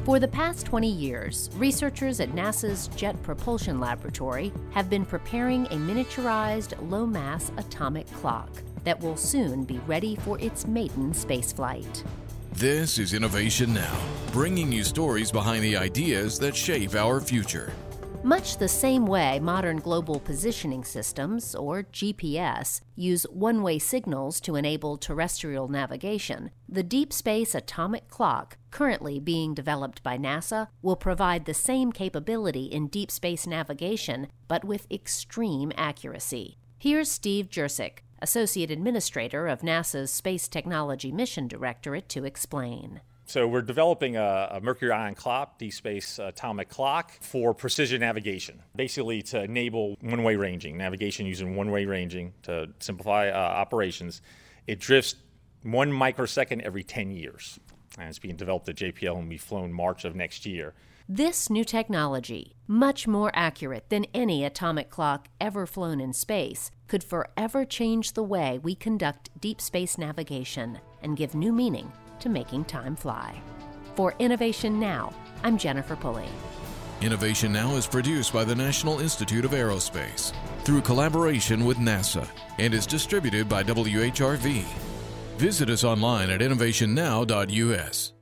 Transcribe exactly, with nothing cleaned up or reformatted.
For the past twenty years, researchers at NASA's Jet Propulsion Laboratory have been preparing a miniaturized, low-mass atomic clock that will soon be ready for its maiden spaceflight. This is Innovation Now, bringing you stories behind the ideas that shape our future. Much the same way modern global positioning systems, or G P S, use one-way signals to enable terrestrial navigation, the Deep Space Atomic Clock, currently being developed by NASA, will provide the same capability in deep space navigation, but with extreme accuracy. Here's Steve Jurczyk, Associate Administrator of NASA's Space Technology Mission Directorate, to explain. So we're developing a, a Mercury Ion Clock, Deep Space Atomic Clock, for precision navigation, basically to enable one-way ranging, navigation using one-way ranging to simplify uh, operations. It drifts one microsecond every ten years, and it's being developed at J P L and will be flown March of next year. This new technology, much more accurate than any atomic clock ever flown in space, could forever change the way we conduct deep space navigation and give new meaning to making time fly. For Innovation Now, I'm Jennifer Pulley. Innovation Now is produced by the National Institute of Aerospace through collaboration with NASA and is distributed by W H R V. Visit us online at innovation now dot U S.